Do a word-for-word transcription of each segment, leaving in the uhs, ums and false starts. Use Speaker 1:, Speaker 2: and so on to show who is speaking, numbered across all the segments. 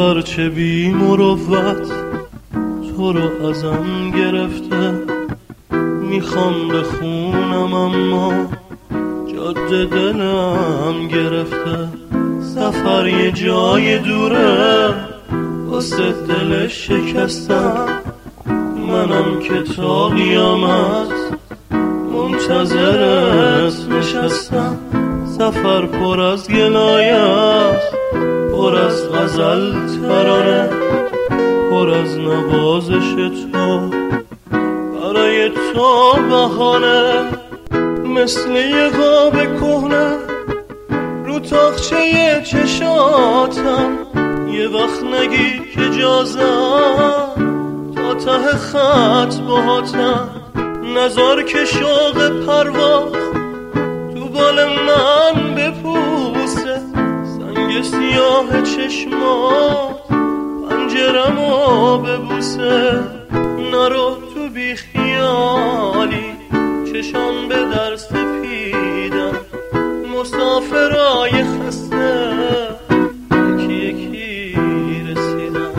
Speaker 1: سفر چه بی مروت تو رو ازم گرفته، میخوام بخونم اما جاده دلم گرفته. سفر یه جای دوره واسه دل شکستم، منم که تا قیامت منتظرت نشستم. سفر پر از گلایه است، پر از غزل ترانه، پر از نوازش تو، برای تو بهانه. مثل یه قاب کهنه رو تاقچه چشاتم، یه وقت نگی که جازم تا ته خط باهاتم. نزار که شوق پرواز تو بال من بپوسه، سنگ سیاه چشمات پنجرمو ببوسه. نرو تو بی خیالی چشان به در سپیدن، مسافرای خسته یکی یکی رسیدن.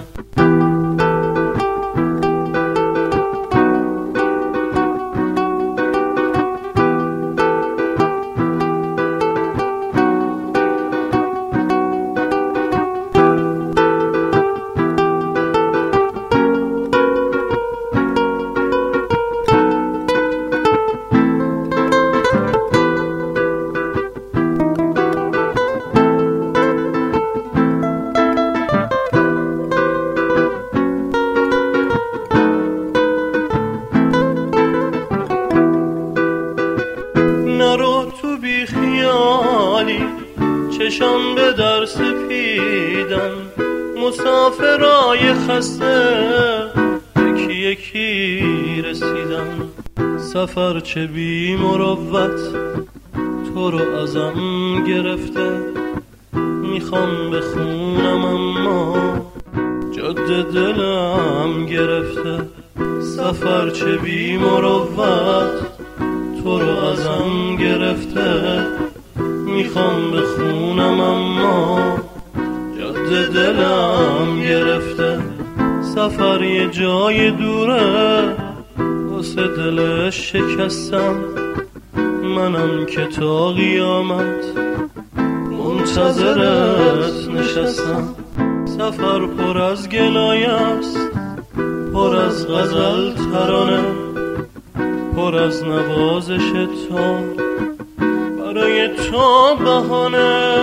Speaker 1: نرو تو بی خیالی چشم به در سپیدن، مسافرای خسته یکی یکی رسیدن. سفر چه بی مروت تو رو ازم گرفته، میخوام بخونم اما جاده دلم گرفته. سفر چه بی مروت تو رو ازم گرفته، میخوام بخونم اما جاده دلم گرفته. سفر یه جای دوره واسه دل شکستم، منم که تا قیامت منتظرت نشستم. سفر پر از گلایه است، پر از غزل ترانه، پر از نوازش تو، برای تو بهانه.